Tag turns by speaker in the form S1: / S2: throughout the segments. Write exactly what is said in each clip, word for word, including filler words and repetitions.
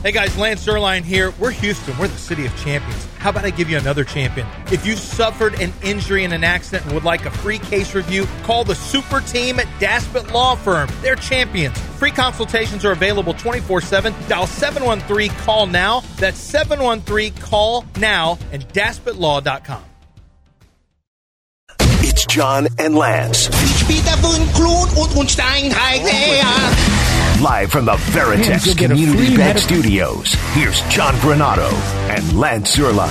S1: Hey guys, Lance Zierlein here. We're Houston. We're the city of champions. How about I give you another champion? If you suffered an injury in an accident and would like a free case review, call the super team at Daspit Law Firm. They're champions. Free consultations are available twenty-four seven. Dial seven one three, call now. That's seven one three, call now and daspit law dot com.
S2: It's John and Lance. Live from the Veritex
S3: Man,
S2: Community Bank
S3: medical-
S2: Studios, here's John Granado and Lance Zierlein.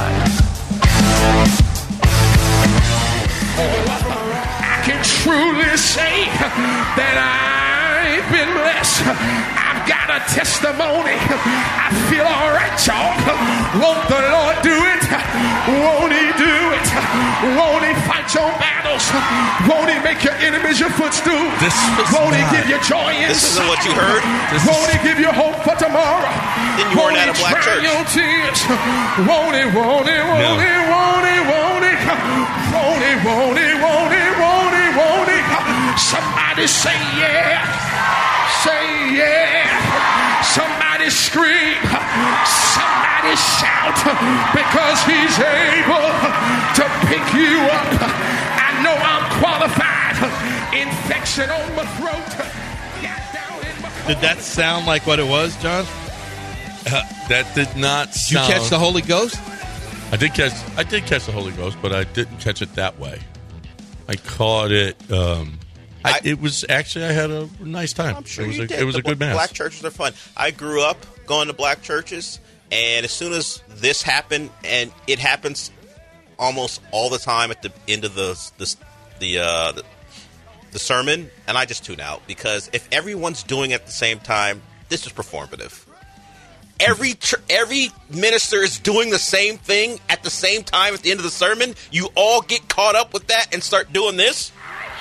S4: I can truly say that I've been blessed. I've got a testimony. I feel all right, y'all. Won't the Lord do it? Won't He do it? Won't He fight your battles? Won't He make your enemies your footstool?
S5: This is
S4: Won't He
S5: not-
S4: give you joy in
S5: This isn't what you heard? This
S4: Won't
S5: is-
S4: He give you hope for tomorrow?
S5: Then you weren't
S4: Won't
S5: at a
S4: He
S5: black
S4: dry
S5: church.
S4: your tears? Won't He, won't He, won't
S5: No.
S4: He, won't He, won't He? Won't He, won't He, won't He, won't He, won't He? Somebody say yeah. Say yeah. Somebody scream. Somebody shout. Because He's able to pick you up. I know I'm qualified. Infection on my throat. Got down in my
S1: Did that sound like what it was, John?
S5: Uh, that did not
S1: Did you
S5: sound...
S1: catch the Holy Ghost?
S5: I did catch I did catch the Holy Ghost, but I didn't catch it that way. I caught it... Um, I,
S6: I-
S5: it was actually, I had a nice time.
S6: I'm sure
S5: it was
S6: you
S5: a,
S6: did.
S5: It was
S6: The
S5: a good
S6: bla-
S5: mass.
S6: Black churches are fun. I grew up going to black churches, and as soon as this happened, and it happens almost all the time at the end of the the the, uh, the, the sermon, and I just tune out because if everyone's doing it at the same time, this is performative. Every ch- every minister is doing the same thing at the same time at the end of the sermon. You all get caught up with that and start doing this.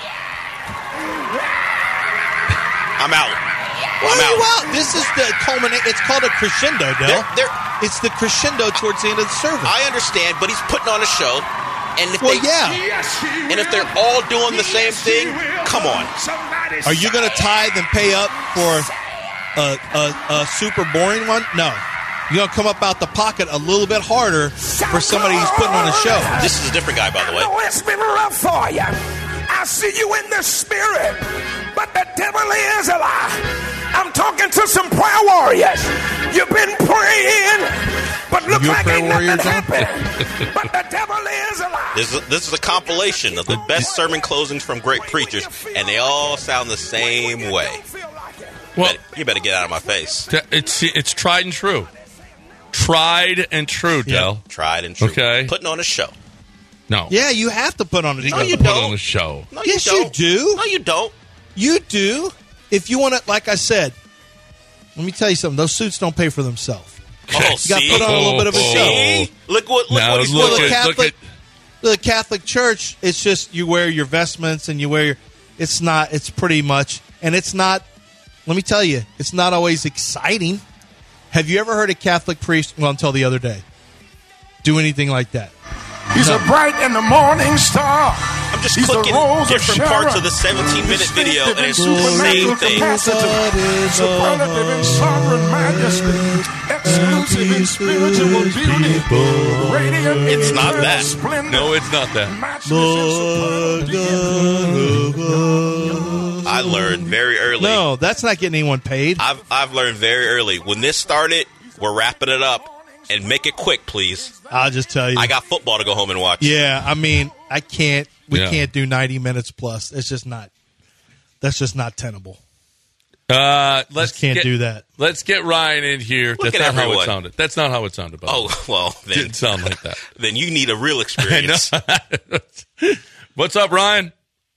S6: I'm out.
S1: Why
S6: I'm
S1: are you
S6: out.
S1: out? This is the culminate. It's called a crescendo, Del.
S6: They're- they're-
S1: It's the crescendo towards the end of the service.
S6: I understand, but he's putting on a show, and if
S1: well,
S6: they
S1: yeah.
S4: Yes, He
S6: and if
S4: will.
S6: they're all doing the same
S4: Yes, He
S6: thing,
S4: will.
S6: come on.
S4: Somebody
S1: Are you going to
S4: say-
S1: tithe and pay up for a, a, a super boring one? No. You're going to come up out the pocket a little bit harder for somebody who's putting on a show.
S6: This is a different guy, by the way.
S4: Oh, it's been rough for you. I see you in the spirit, but the devil is a lie. I'm talking to some prayer warriors. You've been praying, but look
S1: You a
S4: like
S1: prayer
S4: ain't
S1: warrior,
S4: nothing
S1: John?
S4: happening. But the devil is a lie.
S6: This is, this is a compilation of the best sermon closings from great preachers, and they all sound the same way.
S5: Well,
S6: But you better get out of my face.
S5: t- it's it's tried and true. Tried and true, Del.
S6: Tried and true.
S5: Okay.
S6: Putting on a show.
S5: No.
S1: Yeah, you have to put on a
S5: You
S1: show.
S5: got
S6: you
S5: to put
S6: don't.
S5: on the show.
S6: No,
S1: Yes,
S6: you
S1: you
S6: don't.
S1: do.
S6: No, you don't.
S1: You do. If you want to, like I said, let me tell you something. Those suits don't pay for themselves.
S6: Oh,
S1: You got
S6: see?
S1: to put on a little bit of a
S5: Oh.
S1: show.
S6: See? Look what, look
S5: Now,
S6: what he's
S5: look
S6: doing.
S1: the
S5: at- look
S1: Catholic,
S5: at-
S1: the Catholic Church, it's just you wear your vestments and you wear your. It's not. It's pretty much, and it's not. Let me tell you, it's not always exciting. Have you ever heard a Catholic priest? Well, until the other day, do anything like that?
S4: He's
S1: No.
S4: a bright and the morning star.
S6: I'm just
S4: He's the
S6: clicking
S4: rose of
S6: different
S4: Sharon.
S6: parts of the seventeen-minute video, and it's the same thing.
S4: Superlative in sovereign majesty, exclusive in spiritual beauty, radiant in
S6: It's not that.
S4: splendor,
S5: No, it's not that.
S4: matchless in superlative.
S6: I learned very early.
S1: No, that's not getting anyone paid.
S6: I've I've learned very early. When this started, we're wrapping it up, and make it quick, please.
S1: I'll just tell you.
S6: I got football to go home and watch.
S1: Yeah, I mean, I can't. We
S5: Yeah.
S1: can't do ninety minutes plus. It's just not. That's just not tenable.
S5: Uh, let's
S1: Just can't
S5: get,
S1: do that.
S5: Let's get Ryan in here.
S6: Look
S5: That's
S6: at
S5: not how it
S6: everyone.
S5: sounded. That's not how it sounded. By the way.
S6: Oh well, then
S5: Didn't sound like that.
S6: then you need a real
S5: I know.
S6: experience.
S5: What's up, Ryan?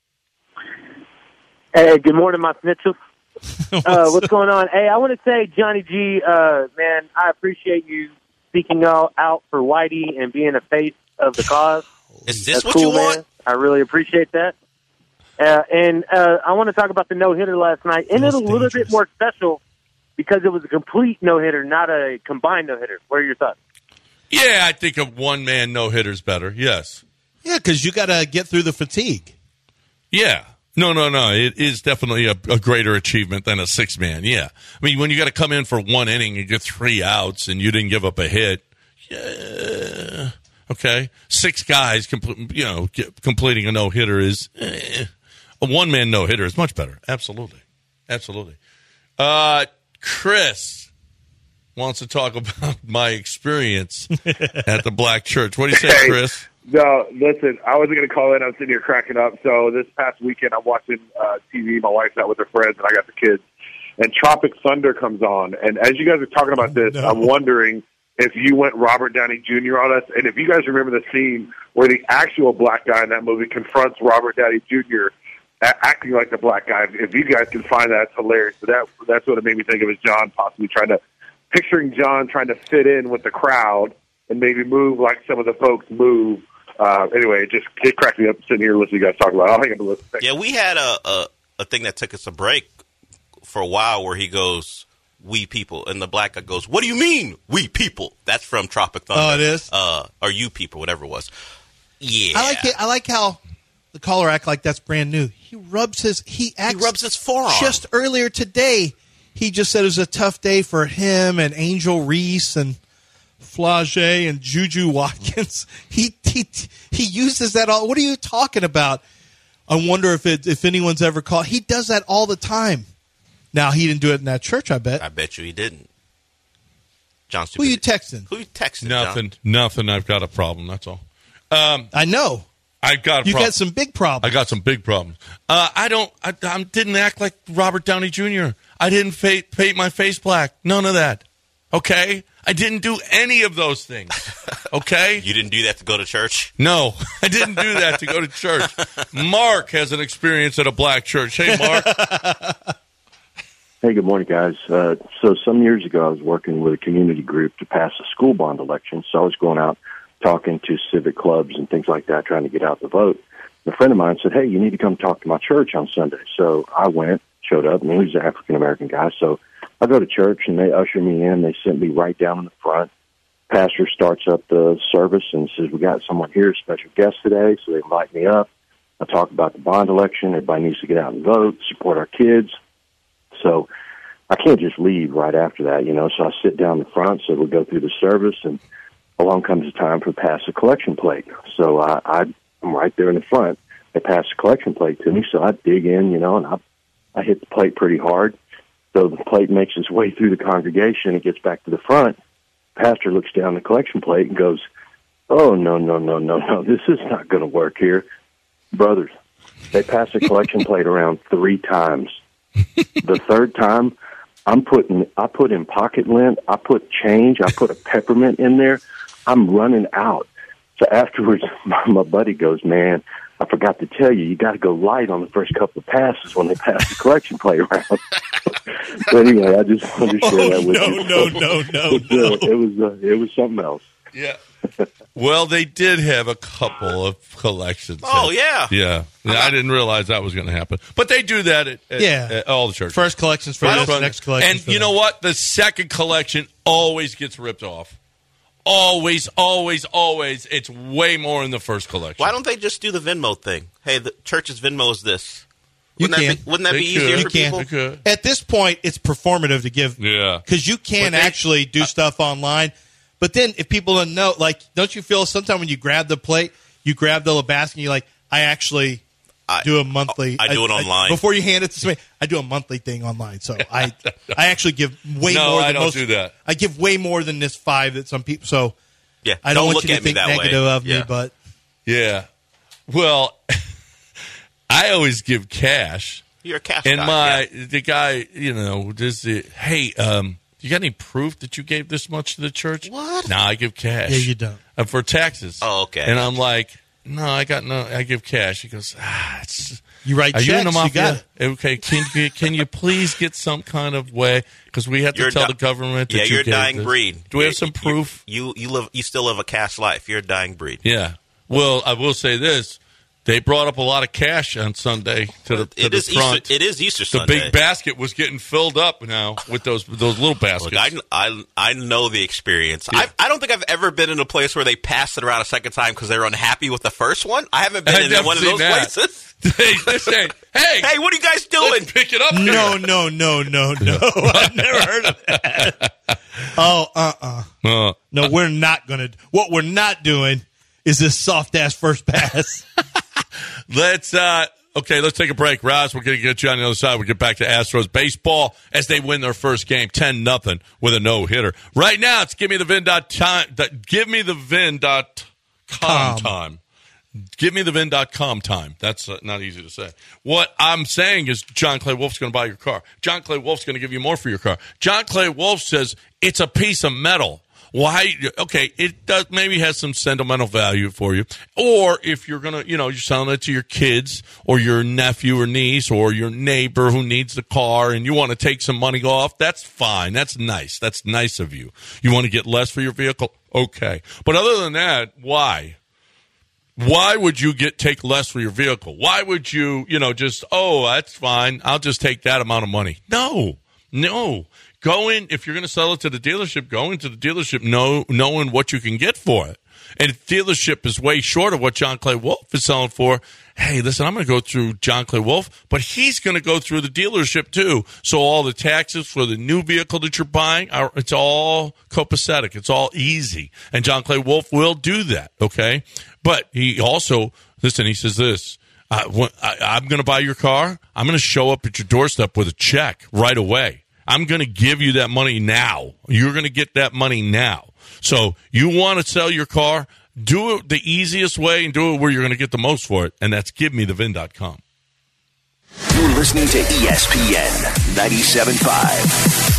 S7: Hey, good morning, my snitches. Uh, what's going on? Hey, I want to say, Johnny G, uh, man, I appreciate you speaking out, out for Whitey and being a face of the cause.
S6: Is this
S7: That's
S6: what
S7: cool,
S6: you
S7: man.
S6: want?
S7: I really appreciate that. Uh, and uh, I want to talk about the no-hitter last night. And it's a
S1: That's
S7: little
S1: dangerous.
S7: bit more special because it was a complete no-hitter, not a combined no-hitter. What are your thoughts?
S5: Yeah, I think a one man no hitter's better. Yes.
S1: Yeah, because you got to get through the fatigue.
S5: Yeah. No, no, no. It is definitely a, a greater achievement than a six-man, yeah. I mean, when you got to come in for one inning and get three outs and you didn't give up a hit, yeah, okay. Six guys, compl- you know, get, completing a no-hitter is, eh. A one-man no-hitter is much better. Absolutely. Absolutely. Uh, Chris wants to talk about my experience at the Black Church. What do you say, Chris?
S3: No, listen, I wasn't going to call in. I'm sitting here cracking up. So this past weekend, I'm watching uh, T V. My wife's out with her friends, and I got the kids. And Tropic Thunder comes on. And as you guys are talking about this, no. I'm wondering if you went Robert Downey Junior on us. And if you guys remember the scene where the actual black guy in that movie confronts Robert Downey Junior acting like the black guy. If you guys can find that, it's hilarious. But that, that's what it made me think of, is John possibly trying to, picturing John trying to fit in with the crowd and maybe move like some of the folks move. Uh, anyway, it just it cracked me up sitting here listening to you guys talk about it. I'll hang up and listen.
S6: Yeah, we had a, a a thing that took us a break for a while where he goes, "We people," and the black guy goes, "What do you mean, we people?" That's from Tropic Thunder.
S8: Oh, it is?
S6: Uh, or you people, whatever it was. Yeah.
S8: I like it. I like how the caller act like that's brand new. He rubs his he acts
S6: he rubs his forearm.
S8: Just earlier today, he just said it was a tough day for him and Angel Reese and Flage and Juju Watkins. He he he uses that all. What are you talking about? I wonder if it if anyone's ever called. He does that all the time. Now he didn't do it in that church. I bet.
S6: I bet you he didn't. John,
S8: who you texting?
S6: Who you texting?
S5: Nothing.
S6: John?
S5: Nothing. I've got a problem. That's all. Um,
S8: I know.
S5: I've got a
S8: you
S5: problem.
S8: got some big problems.
S5: I got some big problems. Uh, I don't. I, I didn't act like Robert Downey Junior I didn't fa- paint my face black. None of that. Okay. I didn't do any of those things. Okay?
S6: You didn't do that to go to church?
S5: No, I didn't do that to go to church. Mark has an experience at a black church. Hey, Mark.
S9: Hey, good morning, guys. Uh, so some years ago, I was working with a community group to pass a school bond election. So I was going out talking to civic clubs and things like that, trying to get out the vote. And a friend of mine said, hey, you need to come talk to my church on Sunday. So I went, showed up, and he was an African-American guy. So I go to church, and they usher me in. They sent me right down in the front. Pastor starts up the service and says, we got someone here, special guest today. So they invite me up. I talk about the bond election. Everybody needs to get out and vote, support our kids. So I can't just leave right after that, you know. So I sit down in the front, so we go through the service, and along comes the time for pass a collection plate. So I, I, I'm right there in the front. They pass a collection plate to me, so I dig in, you know, and I, I hit the plate pretty hard. So the plate makes its way through the congregation. It gets back to the front. Pastor looks down the collection plate and goes, oh, no, no, no, no, no. This is not going to work here. Brothers, they pass the collection plate around three times. The third time, I'm putting, I put in pocket lint. I put change. I put a peppermint in there. I'm running out. So afterwards, my, my buddy goes, man, I forgot to tell you, you got to go light on the first couple of passes when they pass the collection plate around. So anyway, I just wanted to share
S8: oh,
S9: that with
S8: no,
S9: you.
S8: No, no, no,
S9: it,
S8: no.
S9: Uh, it was uh, it was something else.
S5: Yeah. Well, they did have a couple of collections.
S6: Oh, yeah.
S5: Yeah. I didn't realize that was going to happen. But they do that at, at,
S8: yeah.
S5: at all the churches.
S8: First collections for this, next collection
S5: And
S8: for
S5: you
S8: that.
S5: know what? The second collection always gets ripped off. Always, always, always. It's way more in the first collection.
S6: Why don't they just do the Venmo thing? Hey, the church's Venmo is this.
S8: You
S6: Wouldn't
S8: can.
S6: that be, wouldn't that
S5: They
S6: be
S5: could.
S6: easier
S5: You
S6: for
S8: can.
S6: people?
S5: They could.
S8: At this point, it's performative to give.
S5: Yeah.
S8: Because you can
S5: But they-
S8: actually do stuff online. But then if people don't know, like, don't you feel sometimes when you grab the plate, you grab the little basket, and you're like, I actually
S6: I,
S8: do a monthly.
S6: I do it online.
S8: before you hand it to somebody, I do a monthly thing online. So I I actually give way
S5: No,
S8: more than
S5: I don't
S8: most.
S5: do that.
S8: I give way more than this five that some people. So
S6: Yeah,
S8: I don't,
S6: don't
S8: want
S6: look
S8: you to
S6: at me
S8: think
S6: that way.
S8: negative of
S6: Yeah.
S8: me, but
S5: Yeah. Well, I always give cash.
S6: You're a cash
S5: And
S6: guy.
S5: my
S6: yeah.
S5: the guy, you know, does it, hey, um, you got any proof that you gave this much to the church?
S6: What?
S5: No, I give cash.
S8: Yeah, you don't.
S5: Uh, for taxes.
S6: Oh, okay.
S5: And I'm like, no, I got no. I give cash. He goes, ah, it's.
S8: you write
S5: Are
S8: checks.
S5: you in the
S8: You got
S5: mafia?
S8: it.
S5: Okay, can you can you please get some kind of way, because we have to
S6: You're
S5: tell
S6: di-
S5: the government that
S6: Yeah,
S5: you
S6: you're a
S5: gave
S6: dying
S5: this.
S6: breed.
S5: Do we have
S6: You-
S5: some
S6: you-
S5: proof?
S6: You you live you still live a cash life. You're a dying breed.
S5: Yeah. Well, I will say this: They brought up a lot of cash on Sunday to the, to
S6: it
S5: the
S6: is
S5: front.
S6: Easter, it is Easter
S5: the
S6: Sunday.
S5: The big basket was getting filled up now with those those little baskets.
S6: Look, I, I, I know the experience. Yeah. I, I don't think I've ever been in a place where they passed it around a second time because they were unhappy with the first one. I haven't been
S5: I've
S6: in one of those
S5: that.
S6: places.
S5: Hey, listen, hey,
S6: hey, what are you guys doing?
S5: Let's pick it up.
S8: No, no, no, no, no. I've never heard of that. Oh, uh-uh. Uh, no, we're not going to. What we're not doing is this soft-ass first pass.
S5: Let's, uh, okay, let's take a break. Roz, we're going to get you on the other side. We'll get back to Astros baseball as they win their first game, ten nothing with a no-hitter. Right now, it's give me the vin dot com, give me the vin dot com time. Give me the vin dot com time. That's uh, not easy to say. What I'm saying is John Clay Wolf's going to buy your car. John Clay Wolf's going to give you more for your car. John Clay Wolf says it's a piece of metal. Why? Okay, it does maybe has some sentimental value for you. Or if you're going to, you know, you're selling it to your kids or your nephew or niece or your neighbor who needs the car and you want to take some money off, that's fine. That's nice. That's nice of you. You want to get less for your vehicle? Okay. But other than that, why? Why would you get take less for your vehicle? Why would you, you know, just, oh, that's fine. I'll just take that amount of money. No, no. Go in, if you're going to sell it to the dealership, go into the dealership know, knowing what you can get for it. And if the dealership is way short of what John Clay Wolf is selling for, hey, listen, I'm going to go through John Clay Wolf, but he's going to go through the dealership too. So all the taxes for the new vehicle that you're buying, are, it's all copacetic. It's all easy. And John Clay Wolf will do that, okay? But he also, listen, he says this, uh, when, I, I'm going to buy your car. I'm going to show up at your doorstep with a check right away. I'm going to give you that money now. You're going to get that money now. So you want to sell your car, do it the easiest way and do it where you're going to get the most for it, and that's give me the vin dot com.
S2: You're listening to E S P N ninety-seven point five.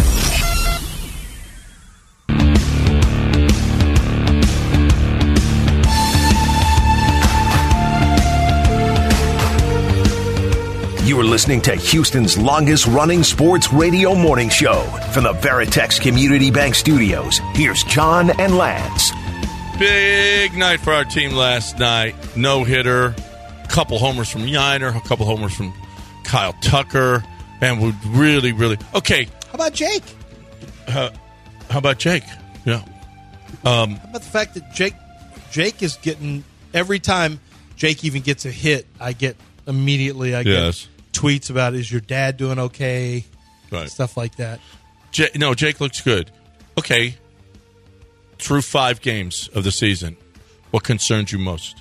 S2: You are listening to Houston's longest-running sports radio morning show. From the Veritex Community Bank Studios, here's John and Lance.
S5: Big night for our team last night. No-hitter, a couple homers from Yiner, a couple homers from Kyle Tucker, and we really, really... Okay.
S8: How about Jake?
S5: Uh, how about Jake? Yeah. Um,
S8: how about the fact that Jake, Jake is getting... Every time Jake even gets a hit, I get immediately... I
S5: yes.
S8: get tweets about, is your dad doing okay?
S5: Right.
S8: Stuff like that.
S5: J- no, Jake looks good. Okay. Through five games of the season, what concerns you most?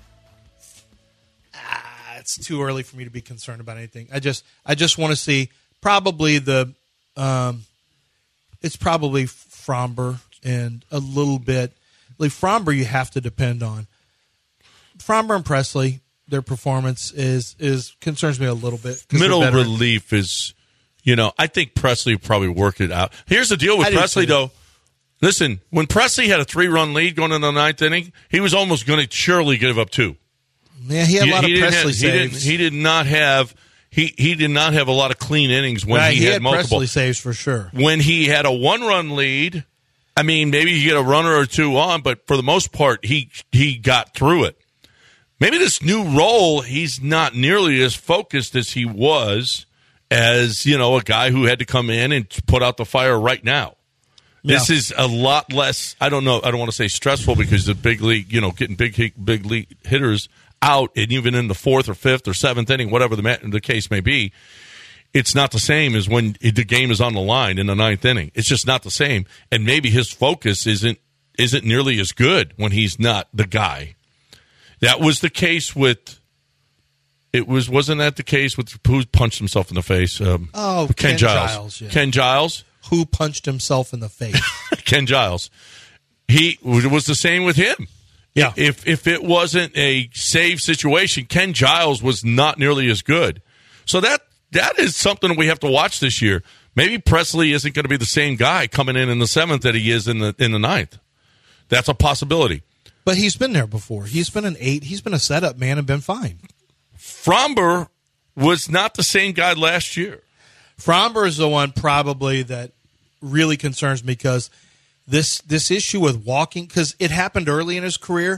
S8: Ah, it's too early for me to be concerned about anything. I just I just want to see probably the um, it's probably Fromber and a little bit. Like Fromber you have to depend on. Fromber and Presley, their performance is is concerns me a little bit.
S5: Middle relief is, you know, I think Presley will probably work it out. Here's the deal with
S8: I
S5: Presley, though. Listen, when Presley had a three-run lead going into the ninth inning, he was almost going to surely give up two.
S8: Yeah, he had a lot
S5: he,
S8: of
S5: he
S8: Presley
S5: have,
S8: saves.
S5: He, did, he did not have he he did not have a lot of clean innings when
S8: right,
S5: he,
S8: he
S5: had,
S8: had
S5: multiple
S8: Presley saves for sure.
S5: When he had a one-run lead, I mean, maybe you get a runner or two on, but for the most part, he he got through it. Maybe this new role, he's not nearly as focused as he was as, you know, a guy who had to come in and put out the fire right now. Yeah. This is a lot less, I don't know, I don't want to say stressful because the big league, you know, getting big big league hitters out, and even in the fourth or fifth or seventh inning, whatever the, the case may be, it's not the same as when the game is on the line in the ninth inning. It's just not the same. And maybe his focus isn't isn't nearly as good when he's not the guy. That was the case with, it was, wasn't that the case with who punched himself in the face? Um,
S8: oh,
S5: Ken,
S8: Ken
S5: Giles.
S8: Giles yeah.
S5: Ken Giles.
S8: Who punched himself in the face?
S5: Ken Giles. He it was the same with him.
S8: Yeah.
S5: If if it wasn't a save situation, Ken Giles was not nearly as good. So that that is something we have to watch this year. Maybe Presley isn't going to be the same guy coming in in the seventh that he is in the in the ninth. That's a possibility.
S8: But he's been there before. He's been an eight. He's been a setup man and been fine.
S5: Fromber was not the same guy last year.
S8: Fromber is the one probably that really concerns me because this this issue with walking, because it happened early in his career.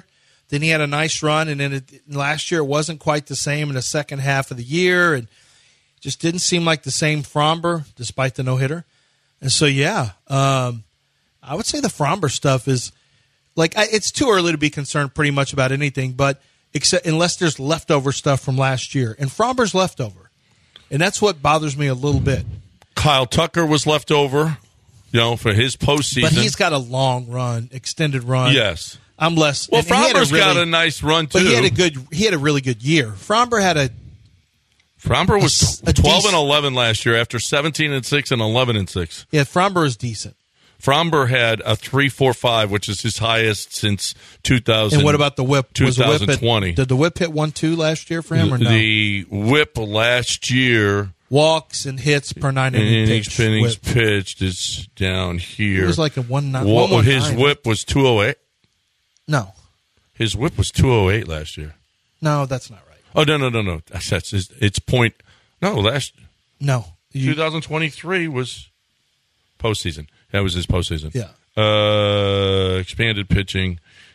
S8: Then he had a nice run, and then it, last year it wasn't quite the same in the second half of the year, and just didn't seem like the same Framber despite the no-hitter. And so, yeah, um, I would say the Framber stuff is like I, it's too early to be concerned pretty much about anything, but except unless there's leftover stuff from last year, and Framber's leftover, and that's what bothers me a little bit.
S5: Kyle Tucker was left over, you know, for his postseason,
S8: but he's got a long run, extended run.
S5: Yes.
S8: I'm less.
S5: Well,
S8: and, and
S5: Framber's
S8: really,
S5: got a nice run too.
S8: But he had a good. He had a really good year. Framber had a.
S5: Framber was
S8: a, a
S5: twelve
S8: decent,
S5: and eleven last year after seventeen and six and eleven and six.
S8: Yeah, Framber is decent.
S5: Framber had a three four five, which is his highest since two thousand.
S8: And what about the whip?
S5: twenty twenty.
S8: Was the whip at, did the whip hit one two last year for him or no?
S5: The whip last year.
S8: Walks and hits per nine innings pitched.
S5: innings pitched is down here.
S8: It was like a one nine.
S5: Well, his whip was two oh eight.
S8: No.
S5: His whip was two oh eight last year.
S8: No, that's not right.
S5: Oh, no, no, no, no. That's it's, it's point. No, last.
S8: No. You,
S5: twenty twenty-three was postseason. That was his postseason.
S8: Yeah.
S5: Uh, expanded pitching.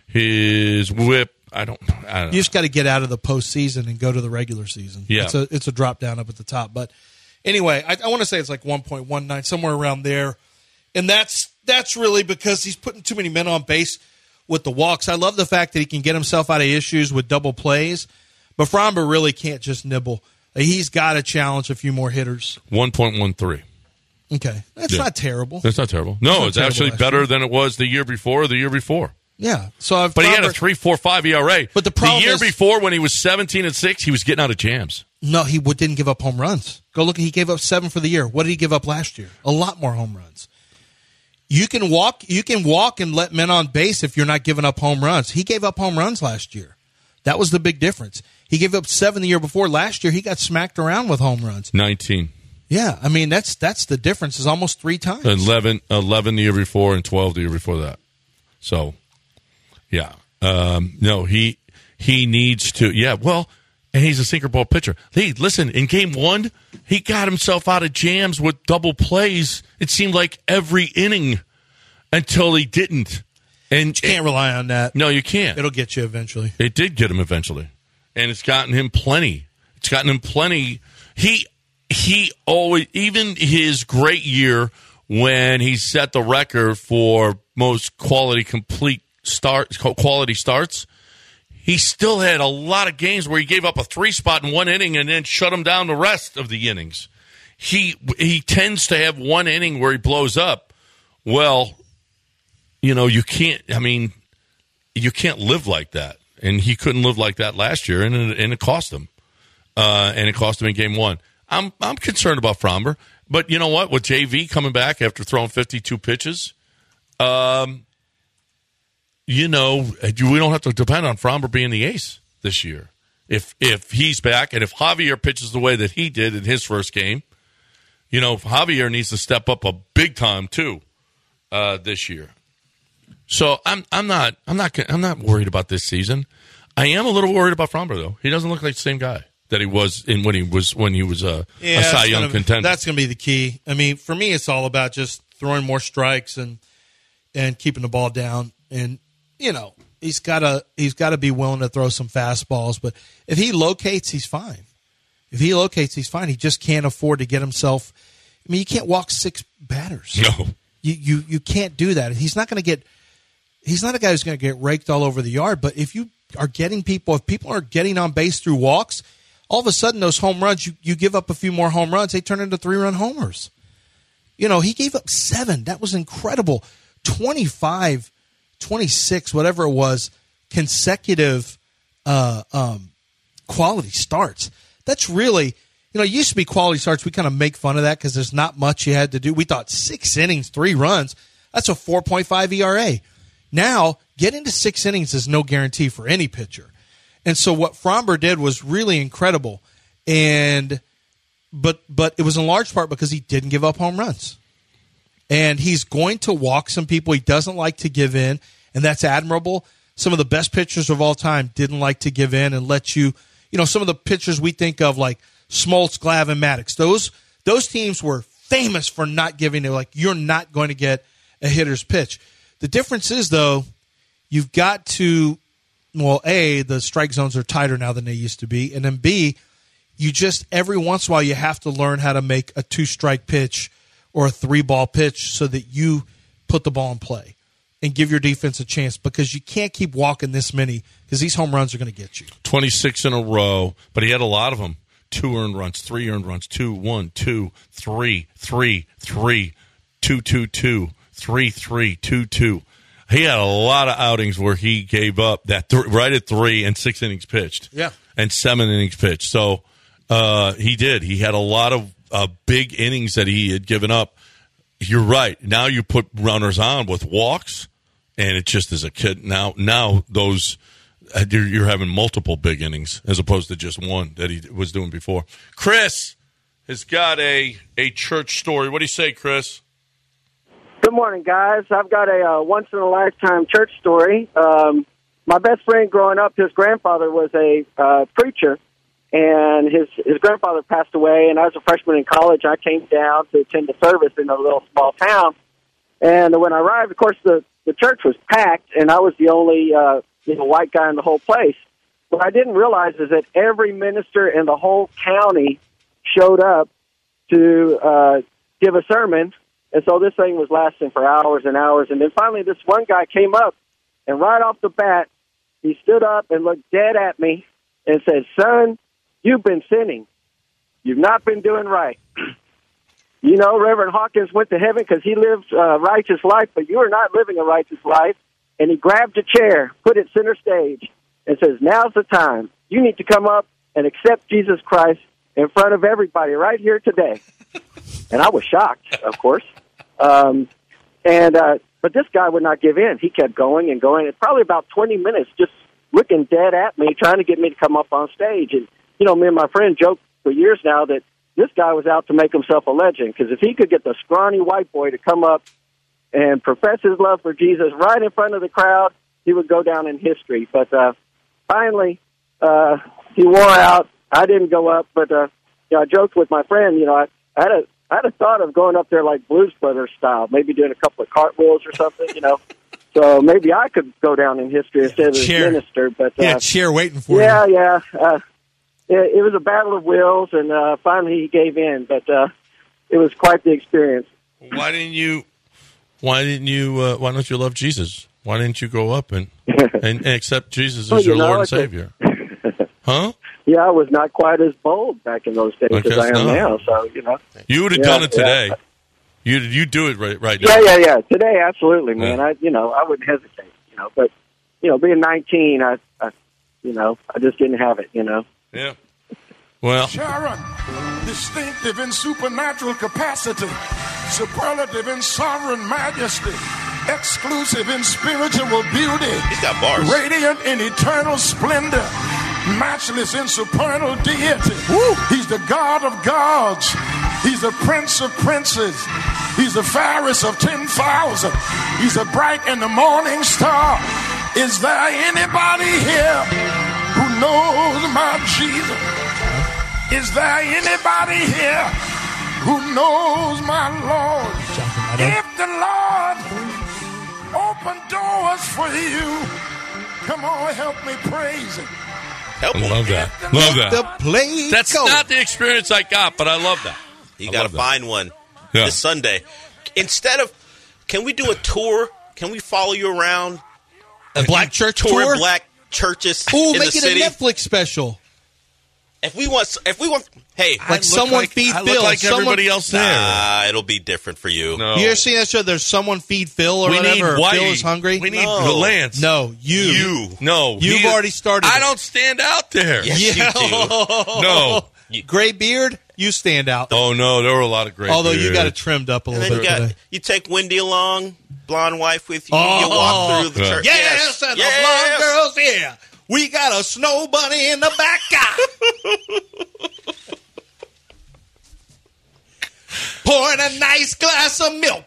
S5: His whip. I don't. I don't
S8: you just got to get out of the postseason and go to the regular season.
S5: Yeah.
S8: It's a it's a drop down up at the top. But anyway, I, I want to say it's like one point one nine, somewhere around there, and that's that's really because he's putting too many men on base with the walks. I love the fact that he can get himself out of issues with double plays, but Framber really can't just nibble. He's got to challenge a few more hitters.
S5: one point one three.
S8: Okay. That's
S5: yeah.
S8: not terrible.
S5: That's not terrible. No,
S8: not
S5: it's
S8: terrible
S5: actually better
S8: year.
S5: than it was the year before or the year before.
S8: Yeah. So I've
S5: But
S8: Framber,
S5: he had a three point four five E R A.
S8: But the problem
S5: the year
S8: is,
S5: before, when he was seventeen and six, he was getting out of jams.
S8: No, he would, didn't give up home runs. Go look. He gave up seven for the year. What did he give up last year? A lot more home runs. You can walk. You can walk and let men on base if you're not giving up home runs. He gave up home runs last year. That was the big difference. He gave up seven the year before. Last year, he got smacked around with home runs.
S5: nineteen.
S8: Yeah, I mean that's that's the difference. Is almost three times.
S5: eleven, eleven the year before and twelve the year before that. So, yeah, um, no, he he needs to. Yeah, well, and he's a sinker ball pitcher. Hey, listen, in game one, he got himself out of jams with double plays. It seemed like every inning until he didn't. And
S8: you can't rely on that.
S5: No, you can't.
S8: It'll get you eventually.
S5: It did get him eventually, and it's gotten him plenty. It's gotten him plenty. He. He always, even his great year when he set the record for most quality complete start, quality starts, he still had a lot of games where he gave up a three spot in one inning and then shut him down the rest of the innings. He he tends to have one inning where he blows up. Well, you know, you can't. I mean, you can't live like that, and he couldn't live like that last year, and it, and it cost him. Uh, and it cost him in game one. I'm I'm concerned about Framber, but you know what? With J V coming back after throwing fifty-two pitches, um, you know, we don't have to depend on Framber being the ace this year. If if he's back and if Javier pitches the way that he did in his first game, you know, Javier needs to step up a big time too uh, this year. So I'm I'm not I'm not I'm not worried about this season. I am a little worried about Framber though. He doesn't look like the same guy that he was in when he was when he was a,
S8: yeah,
S5: a Cy Young
S8: gonna,
S5: contender.
S8: That's going to be the key. I mean, for me, it's all about just throwing more strikes and and keeping the ball down. And you know, he's got to he's got to be willing to throw some fastballs. But if he locates, he's fine. If he locates, he's fine. He just can't afford to get himself. I mean, you can't walk six batters.
S5: No,
S8: you you you can't do that. He's not going to get. He's not a guy who's going to get raked all over the yard. But if you are getting people, if people are getting on base through walks, all of a sudden, those home runs, you, you give up a few more home runs, they turn into three-run homers. You know, he gave up seven. That was incredible. twenty-five, twenty-six, whatever it was, consecutive uh, um, quality starts. That's really, you know, it used to be quality starts. We kind of make fun of that because there's not much you had to do. We thought six innings, three runs, that's a four point five E R A. Now, getting to six innings is no guarantee for any pitcher. And so what Framber did was really incredible, and but but it was in large part because he didn't give up home runs. And he's going to walk some people. He doesn't like to give in, and that's admirable. Some of the best pitchers of all time didn't like to give in and let you, you know, some of the pitchers we think of like Smoltz, Glav, and Maddox. Those those teams were famous for not giving. They're like, you're not going to get a hitter's pitch. The difference is, though, you've got to well, A, the strike zones are tighter now than they used to be, and then B, you just every once in a while you have to learn how to make a two-strike pitch or a three-ball pitch so that you put the ball in play and give your defense a chance, because you can't keep walking this many, because these home runs are going to get you.
S5: twenty-six in a row, but he had a lot of them. Two earned runs, three earned runs, two, one, two, three, three, three, two, two, two, three, three, two, two. He had a lot of outings where he gave up that th- right at three and six innings pitched.
S8: Yeah.
S5: And seven innings pitched. So uh, he did. He had a lot of uh, big innings that he had given up. You're right. Now you put runners on with walks, and it just is a kid. Now, now those uh, you're, you're having multiple big innings as opposed to just one that he was doing before. Chris has got a a church story. What do you say, Chris?
S10: Good morning, guys. I've got a uh, once-in-a-lifetime church story. Um, my best friend growing up, his grandfather was a uh, preacher, and his his grandfather passed away, and I was a freshman in college. I came down to attend the service in a little small town, and when I arrived, of course, the, the church was packed, and I was the only uh, you know, white guy in the whole place. What I didn't realize is that every minister in the whole county showed up to uh, give a sermon, and so this thing was lasting for hours and hours, and then finally this one guy came up, and right off the bat, he stood up and looked dead at me and said, "Son, you've been sinning. You've not been doing right. You know, Reverend Hawkins went to heaven because he lived a righteous life, but you are not living a righteous life." And he grabbed a chair, put it center stage, and says, "Now's the time. You need to come up and accept Jesus Christ in front of everybody right here today." And I was shocked, of course. Um, and uh, but this guy would not give in. He kept going and going. It's probably about twenty minutes just looking dead at me, trying to get me to come up on stage. And, you know, me and my friend joked for years now that this guy was out to make himself a legend, because if he could get the scrawny white boy to come up and profess his love for Jesus right in front of the crowd, he would go down in history. But uh, finally, uh, he wore out. I didn't go up, but uh, you know, I joked with my friend, you know, I, I had a I had a thought of going up there like Blues Brothers style, maybe doing a couple of cartwheels or something, you know. So maybe I could go down in history instead of as minister. But uh,
S8: yeah, chair waiting for
S10: yeah,
S8: you.
S10: Yeah, yeah. Uh, it, it was a battle of wills, and uh, finally he gave in. But uh, it was quite the experience.
S5: Why didn't you? Why didn't you? Uh, why don't you love Jesus? Why didn't you go up and and, and accept Jesus as
S10: well,
S5: your
S10: you know,
S5: Lord and Savior? Huh?
S10: Yeah, I was not quite as bold back in those days
S5: I
S10: as I am
S5: not.
S10: now. So you know,
S5: you would have
S10: yeah,
S5: done it today.
S10: Yeah.
S5: You you do it right right now.
S10: Yeah, yeah, yeah. Today, absolutely, man.
S5: Yeah.
S10: I you know I wouldn't hesitate. You know, but you know, being nineteen, I, I you know I just didn't have it. You know.
S5: Yeah. Well,
S4: Sharon, distinctive in supernatural capacity, superlative in sovereign majesty, exclusive in spiritual beauty.
S6: He's got bars.
S4: Radiant in eternal splendor, matchless in supernal deity. Woo. He's the God of gods. He's the Prince of princes. He's the fairest of ten thousand. He's the bright and the morning star. Is there anybody here who knows my Jesus? Is there anybody here who knows my Lord? If the Lord open doors for you, come on, help me praise Him.
S6: Help
S5: I
S6: him.
S5: love that. Love that.
S8: The play
S5: That's
S8: go.
S5: not the experience I got, but I love that.
S6: You
S5: I
S6: got to
S5: love that.
S6: find one
S5: Yeah.
S6: this Sunday. Instead of, can we do a tour? Can we follow you around?
S8: A black church
S6: tour
S8: tour?
S6: black churches
S8: Ooh,
S6: in
S8: make
S6: the
S8: it
S6: city.
S8: a Netflix special.
S6: If we want, if we want, hey,
S8: Like someone
S5: like,
S8: feed
S5: I
S8: Phil.
S5: look like
S8: someone,
S5: everybody else there.
S6: nah, it'll be different for you.
S5: No.
S8: You ever seen that show? There's someone feed Phil or
S5: we need
S8: whatever. or
S5: Whitey.
S8: Phil is hungry.
S5: We need
S6: No.
S5: Lance.
S8: No, you.
S5: You. No.
S8: You've
S5: he-
S8: already started
S5: I
S8: it.
S5: don't stand out there.
S6: Yes,
S8: Yeah.
S6: you do.
S5: No.
S8: Gray beard, you stand out.
S5: Oh, no. There were a lot of great
S8: Although you
S5: beers.
S8: got it trimmed up a
S6: And
S8: little
S6: then
S8: bit
S6: you got,
S8: today.
S6: you take Wendy along, blonde wife with you.
S8: Oh.
S6: You walk through the
S5: Yeah.
S6: church.
S8: Yes, and the blonde girls here. We got a snow bunny in the back. Pouring a nice glass of milk.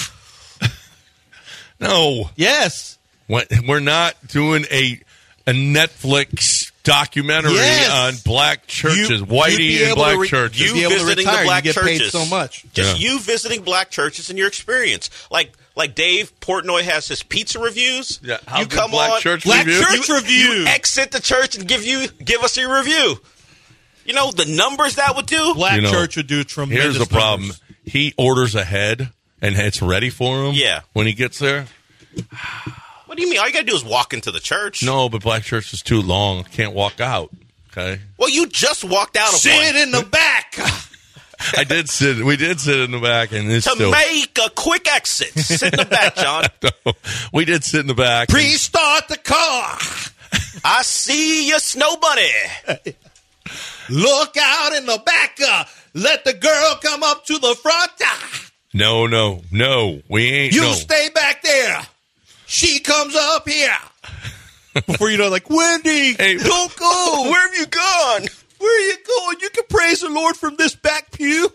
S5: No.
S8: Yes.
S5: What- We're not doing a a Netflix documentary
S8: Yes.
S5: on black churches,
S8: You- you'd
S5: Whitey
S8: be
S5: and
S8: able
S5: black
S8: to re-
S5: churches.
S8: you'd
S6: You
S8: be able to
S6: visiting the
S8: retire.
S6: black
S8: you get paid
S6: churches.
S8: so much.
S6: Just
S5: Yeah.
S6: you visiting black churches and your experience. Like like Dave Portnoy has his pizza reviews.
S5: Yeah, how
S6: you
S5: good
S6: come
S5: Black
S6: on,
S5: Church
S8: Black
S5: review?
S8: Church
S6: you,
S8: review.
S6: you exit the church and give you give us your review. You know the numbers that would do.
S8: Black
S5: You know,
S8: Church would do tremendous.
S5: Here's the problem:
S8: numbers.
S5: he orders ahead, and it's ready for him.
S6: Yeah.
S5: when he gets there.
S6: What do you mean? All you gotta do is walk into the church.
S5: No, but Black Church is too long. Can't walk out. Okay.
S6: Well, you just walked out of
S8: Sit
S6: one.
S8: in the back.
S5: I did sit. We did sit in the back, and it's
S6: to
S5: still.
S6: make a quick exit. Sit in the back, John.
S5: No, we did sit in the back.
S8: Please start the car.
S6: I see you, Snow Bunny.
S8: Look out in the back. Uh, let the girl come up to the front.
S5: No, no, no. We ain't.
S8: You
S5: no.
S8: stay back there. She comes up here. Before you know, like, Wendy,
S5: Hey,
S8: don't go.
S6: Where have you gone?
S8: Where are you going? You can praise the Lord from this back pew.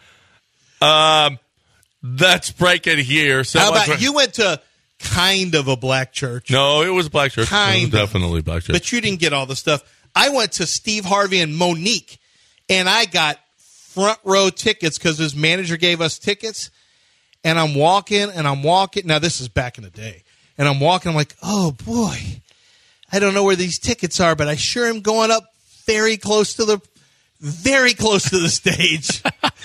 S5: Um, let's break it here. So
S8: How about you went to kind of a black church?
S5: No, it was a Black Church.
S8: Kind
S5: it
S8: of.
S5: was definitely Black Church.
S8: But you didn't get all the stuff. I went to Steve Harvey and Monique, and I got front row tickets because his manager gave us tickets. And I'm walking, and I'm walking. Now, this is back in the day. And I'm walking, I'm like, oh, boy. I don't know where these tickets are, but I sure am going up very close to the very close to the stage.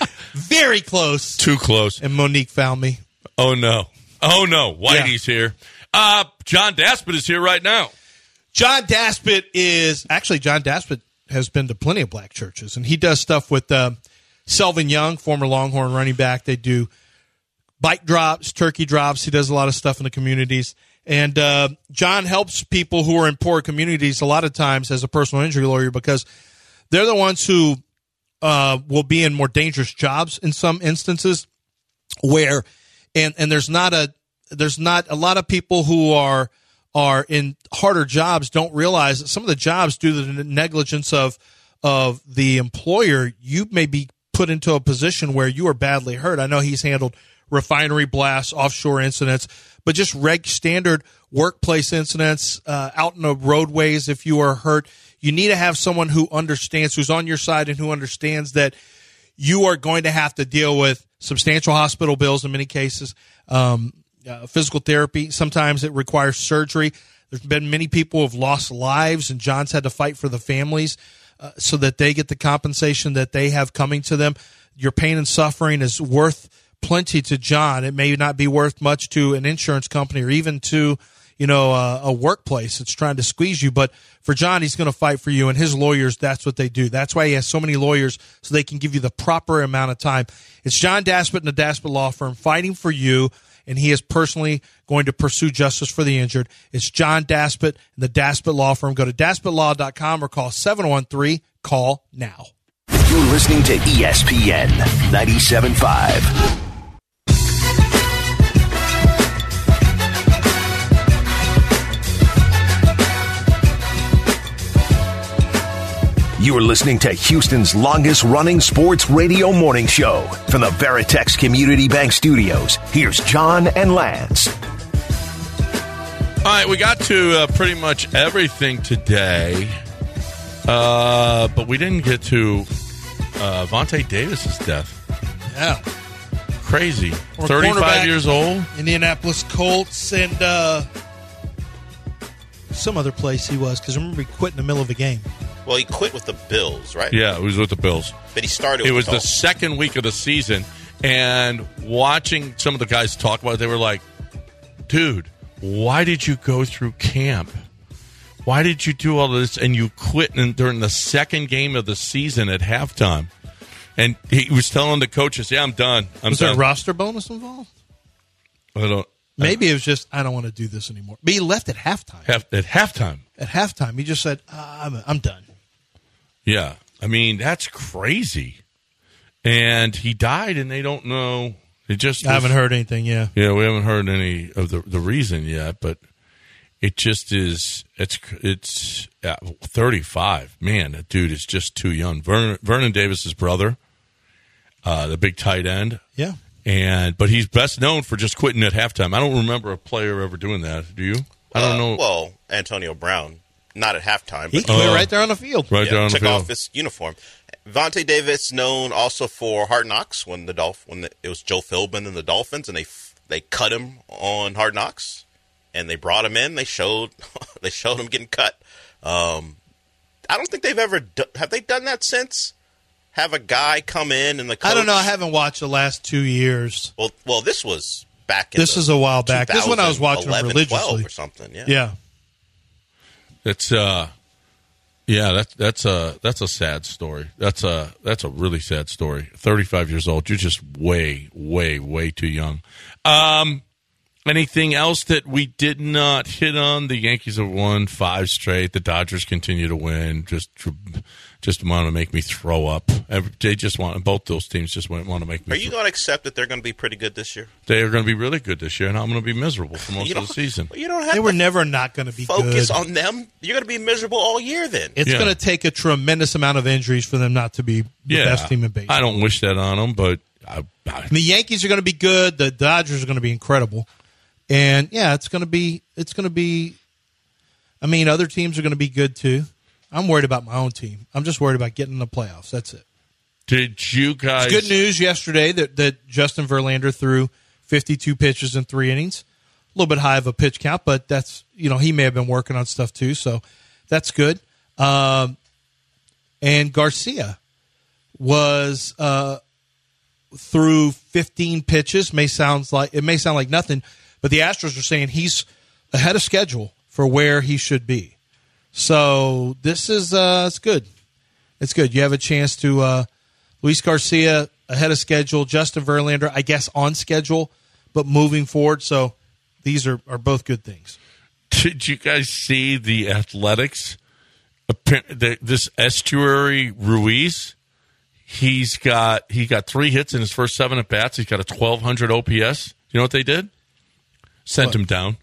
S8: Very close.
S5: Too close.
S8: And Monique found me.
S5: Oh, no. Oh, no. Whitey's here. Uh, John Daspit is here right now.
S8: John Daspit is actually John Daspit has been to plenty of black churches, and he does stuff with uh, Selvin Young, former Longhorn running back. They do bike drops, turkey drops. He does a lot of stuff in the communities, and uh, John helps people who are in poor communities a lot of times as a personal injury lawyer because they're the ones who uh, will be in more dangerous jobs in some instances, where and and there's not a there's not a lot of people who are. are in harder jobs don't realize that some of the jobs, due to the negligence of of the employer, you may be put into a position where you are badly hurt. I know he's handled refinery blasts, offshore incidents, but just reg standard workplace incidents uh, out in the roadways. If you are hurt, you need to have someone who understands, who's on your side, and who understands that you are going to have to deal with substantial hospital bills in many cases. Um, Uh, physical therapy. Sometimes it requires surgery. There's been many people who have lost lives, and John's had to fight for the families uh, so that they get the compensation that they have coming to them. Your pain and suffering is worth plenty to John. It may not be worth much to an insurance company or even to, you know, uh, a workplace that's trying to squeeze you. But for John, he's going to fight for you, and his lawyers, that's what they do. That's why he has so many lawyers, so they can give you the proper amount of time. It's John Daspit and the Daspit Law Firm fighting for you, and he is personally going to pursue justice for the injured. It's John Daspit and the Daspit Law Firm. Go to daspit law dot com or call seven one three, call now.
S2: You're listening to E S P N ninety-seven point five. You are listening to Houston's longest running sports radio morning show. From the Veritex Community Bank Studios, here's John and Lance.
S5: All right, we got to uh, pretty much everything today, uh, but we didn't get to uh, Vontae Davis's death.
S8: Yeah.
S5: Crazy.
S8: Or
S5: thirty-five
S8: cornerback,
S5: years old.
S8: Indianapolis Colts and uh, some other place he was, because I remember he quit in the middle of a game.
S6: Well, he quit with the Bills, right?
S5: Yeah, it was with the Bills.
S6: But he started with
S5: It was
S6: the
S5: the
S6: Dolphins.
S5: second week of the season, and watching some of the guys talk about it, they were like, dude, why did you go through camp? Why did you do all this? And you quit in, during the second game of the season at halftime. And he was telling the coaches, yeah, I'm done. I'm
S8: was
S5: done.
S8: there a roster bonus involved?
S5: I don't,
S8: Maybe it was just, I don't want to do this anymore. But he left at halftime.
S5: half, at halftime.
S8: At halftime, he just said, uh, I'm, I'm done.
S5: Yeah. I mean, that's crazy. And he died, and they don't know. It just
S8: I haven't
S5: was-
S8: heard anything, yeah.
S5: Yeah, we haven't heard any of the the reason yet, but it just is. It's it's yeah, thirty-five. Man, that dude is just too young. Vernon, Vernon Davis's brother, uh, the big tight end.
S8: Yeah.
S5: And but he's best known for just quitting at halftime. I don't remember a player ever doing that. Do you? I don't
S6: Uh,
S5: know.
S6: Well, Antonio Brown, not at halftime.
S8: He
S6: But
S8: quit
S5: Oh.
S8: right there on the field.
S5: right
S6: yeah,
S5: there on the
S6: took
S5: field.
S6: off his uniform. Vontae Davis, known also for Hard Knocks, when the Dolph- when the, it was Joe Philbin and the Dolphins, and they f- they cut him on Hard Knocks, and they brought him in. They showed they showed him getting cut. Um, I don't think they've ever do, have they done that since. Have a guy come in and the coach,
S8: I don't know. I haven't watched the last two years.
S6: Well, well, this was back. In
S8: this
S6: the
S8: is a while back. This is when I was watching them religiously
S6: or something. Yeah.
S8: Yeah.
S5: It's uh, yeah. That's that's a that's a sad story. That's a that's a really sad story. Thirty-five years old. You're just way, way, way too young. Um, anything else that we did not hit on? The Yankees have won five straight. The Dodgers continue to win. Just. Just want to make me throw up. They just want both those teams just want to make me.
S6: Are you going to accept that they're going to be pretty good this year?
S5: They are going to be really good this year, and I'm going to be miserable for most of the season.
S6: You don't have
S8: they
S6: to
S8: were never not going to be
S6: focus
S8: good.
S6: on them. You're going to be miserable all year. Then
S8: it's
S5: yeah.
S8: going to take a tremendous amount of injuries for them not to be the
S5: yeah,
S8: best team in baseball.
S5: I don't wish that on them, but I, I,
S8: the Yankees are going to be good. The Dodgers are going to be incredible, and yeah, it's going to be. It's going to be. I mean, other teams are going to be good too. I'm worried about my own team. I'm just worried about getting in the playoffs. That's it.
S5: Did you guys?
S8: It's good news yesterday that, that Justin Verlander threw fifty-two pitches in three innings. A little bit high of a pitch count, but that's, you know, he may have been working on stuff too, so that's good. Um, and Garcia was uh, threw fifteen pitches. May sounds like it may sound like nothing, but the Astros are saying he's ahead of schedule for where he should be. So this is uh, it's good. It's good. You have a chance to uh, Luis Garcia ahead of schedule, Justin Verlander, I guess, on schedule, but moving forward. So these are, are both good things.
S5: Did you guys see the Athletics? This Estuary Ruiz, he's got he got three hits in his first seven at bats. He's got a twelve hundred O P S. You know what they did? Sent what? him down.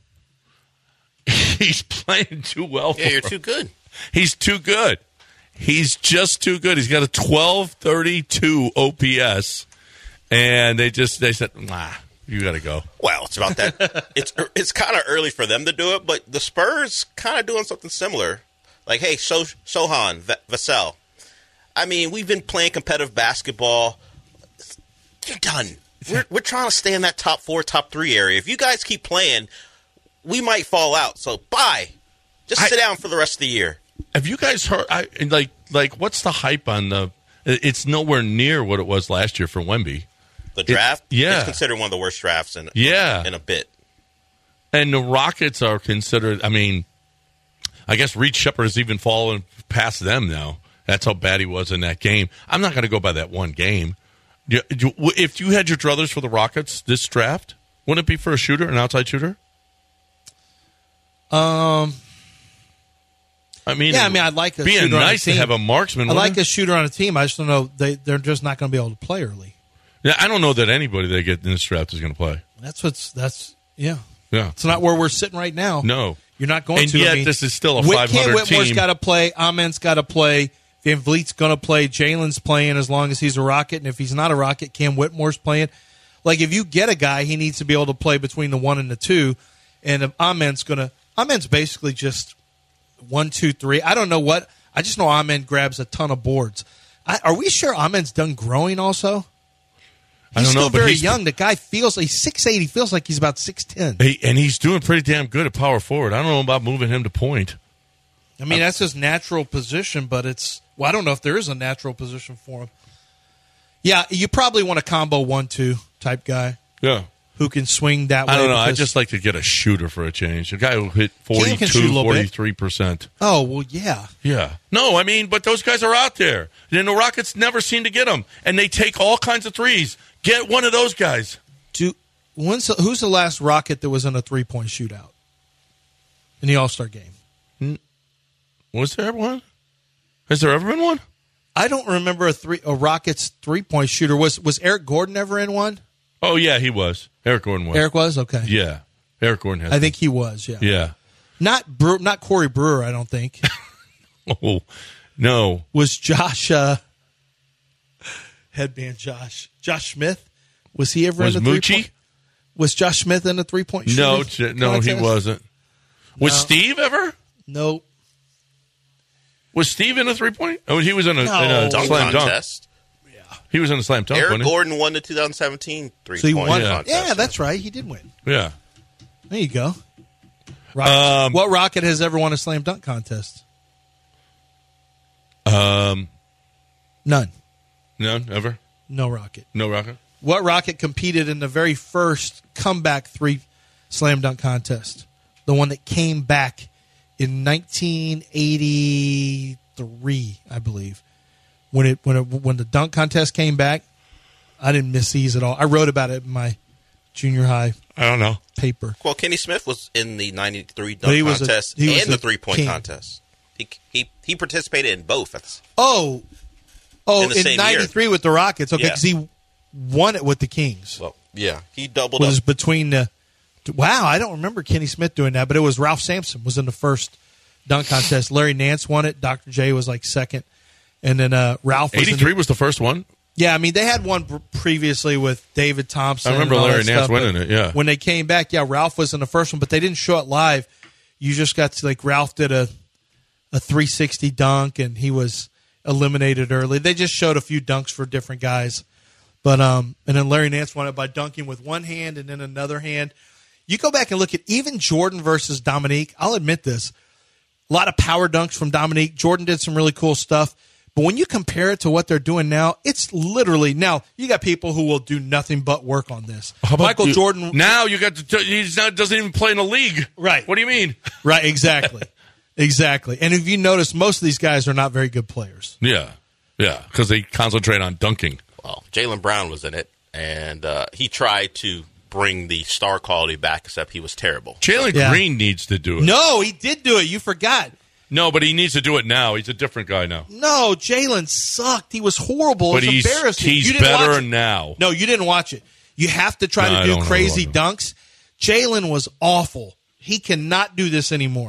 S5: He's playing too well.
S6: Yeah,
S5: for
S6: you're
S5: him.
S6: too good.
S5: He's too good. He's just too good. He's got a twelve thirty-two O P S, and they just they said, "Nah, you got to go."
S6: Well, it's about that. it's it's kind of early for them to do it, but the Spurs kind of doing something similar. Like, hey, so, Sohan Vassell. I mean, we've been playing competitive basketball. You're done. We're we're trying to stay in that top four, top three area. If you guys keep playing, we might fall out. So bye. Just I, sit down for the rest of the year.
S5: Have you guys heard? I, like, like, what's the hype on the? It's nowhere near what it was last year for Wemby.
S6: The draft,
S5: it, yeah,
S6: it's considered one of the worst drafts in
S5: yeah
S6: in a bit.
S5: And the Rockets are considered. I mean, I guess Reed Shepherd has even fallen past them now. That's how bad he was in that game. I'm not going to go by that one game. If you had your druthers for the Rockets this draft, wouldn't it be for a shooter, an outside shooter?
S8: Um,
S5: I mean,
S8: yeah, I mean, I'd like a
S5: being
S8: shooter
S5: nice
S8: on a team.
S5: to have a marksman.
S8: I like
S5: it?
S8: a shooter on a team. I just don't know they they're just not going to be able to play early.
S5: Yeah, I don't know that anybody they get in this draft is going to play.
S8: That's what's that's yeah
S5: yeah.
S8: It's not where we're sitting right now.
S5: No,
S8: you're not going
S5: and
S8: to.
S5: And yet,
S8: I mean,
S5: this is still a five hundred team.
S8: Whitmore's got to play. Amen's got to play. Van Vliet's going to play. Jalen's playing as long as he's a Rocket. And if he's not a Rocket, Cam Whitmore's playing. Like, if you get a guy, he needs to be able to play between the one and the two. And if Amen's going to – Amen's basically just one, two, three. I don't know what – I just know Amen grabs a ton of boards. I, are we sure Amen's done growing also? He's
S5: I don't
S8: still
S5: know, but
S8: very
S5: he's
S8: young. The guy feels – he's six eight. He feels like he's about six ten.
S5: He, and he's doing pretty damn good at power forward. I don't know about moving him to point.
S8: I mean, that's his natural position, but it's – well, I don't know if there is a natural position for him. Yeah, you probably want a combo one two type guy.
S5: Yeah.
S8: Who can swing that way.
S5: I don't know. I'd just like to get a shooter for a change. A guy who hit forty-two, forty-three percent.
S8: Oh, well, yeah.
S5: Yeah. No, I mean, but those guys are out there. And the Rockets never seem to get them. And they take all kinds of threes. Get one of those guys.
S8: Do, when's the, who's the last Rocket that was in a three-point shootout in the All-Star game?
S5: Was there one? Has there ever been one?
S8: I don't remember a three a Rockets three-point shooter. Was was Eric Gordon ever in one?
S5: Oh, yeah, he was. Eric Gordon was.
S8: Eric was? Okay.
S5: Yeah. Eric Gordon has
S8: I
S5: been.
S8: think he was, yeah.
S5: Yeah.
S8: Not Brewer, not Corey Brewer, I don't think.
S5: Oh, no.
S8: Was Josh, uh, headband Josh, Josh Smith? Was he ever
S5: was
S8: in the
S5: Moochie?
S8: three-point? Was Josh Smith in the three-point
S5: No,
S8: shooter?
S5: no, he wasn't. Was
S8: No.
S5: Steve ever?
S8: No.
S5: Was Steve in a three-point? Oh, he was in a,
S8: No.
S5: in a
S6: Dunk
S5: slam dunk.
S6: contest.
S8: Yeah.
S5: He was in the slam dunk.
S6: Eric
S5: wasn't he?
S6: Gordon won the two thousand seventeen three
S8: So he
S6: point
S8: won.
S6: contest.
S8: Yeah, that's right. He did win.
S5: Yeah.
S8: There you go. Rocket.
S5: Um,
S8: what Rocket has ever won a slam dunk contest?
S5: Um,
S8: None.
S5: None ever.
S8: No Rocket.
S5: No Rocket.
S8: What Rocket competed in the very first comeback three slam dunk contest? The one that came back in nineteen eighty-three, I believe. When it when it, when the dunk contest came back, I didn't miss these at all. I wrote about it in my junior high
S5: I don't know.
S8: paper.
S6: Well, Kenny Smith was in the ninety-three
S8: But he
S6: dunk
S8: was a-
S6: contest
S8: he was
S6: and the
S8: a
S6: three-point
S8: king.
S6: contest. He, he he participated in both. That's-
S8: Oh, oh,
S6: In the
S8: in
S6: same
S8: ninety-three with the Rockets. Okay,
S6: Yeah.
S8: because he won it with the Kings.
S6: Well, yeah, he doubled
S8: Was
S6: up.
S8: between the. Wow, I don't remember Kenny Smith doing that, but it was Ralph Sampson was in the first dunk contest. Larry Nance won it. Doctor J was like second, and then uh, Ralph was in
S5: eighty-three
S8: the,
S5: was the first one.
S8: Yeah, I mean they had one pr- previously with David Thompson.
S5: I remember
S8: and all
S5: Larry
S8: that
S5: Nance
S8: stuff,
S5: winning
S8: but
S5: it, yeah.
S8: when they came back, yeah, Ralph was in the first one, but they didn't show it live. You just got to like Ralph did a a three sixty dunk, and he was eliminated early. They just showed a few dunks for different guys, but um, and then Larry Nance won it by dunking with one hand and then another hand. You go back and look at even Jordan versus Dominique. I'll admit this. A lot of power dunks from Dominique. Jordan did some really cool stuff. But when you compare it to what they're doing now, it's literally now you got people who will do nothing but work on this.
S5: How about
S8: Michael
S5: you-
S8: Jordan.
S5: Now you got to. He's not doesn't even play in the league.
S8: Right.
S5: What do you mean?
S8: Right, exactly. Exactly. And if you notice, most of these guys are not very good players.
S5: Yeah. Yeah. Because they concentrate on dunking.
S6: Well, Jaylen Brown was in it, and uh, he tried to bring the star quality back, except he was terrible.
S5: Jalen
S8: Yeah.
S5: Green needs to do it.
S8: No, he did do it. You forgot.
S5: No, but he needs to do it now. He's a different guy now.
S8: No, Jalen sucked. He was horrible.
S5: But
S8: it was
S5: he's
S8: embarrassing.
S5: he's
S8: You didn't
S5: better
S8: watch it.
S5: now.
S8: No, you didn't watch it. You have to try
S5: No, I
S8: to
S5: don't
S8: do
S5: know
S8: crazy
S5: about
S8: dunks. Jalen was awful. He cannot do this anymore.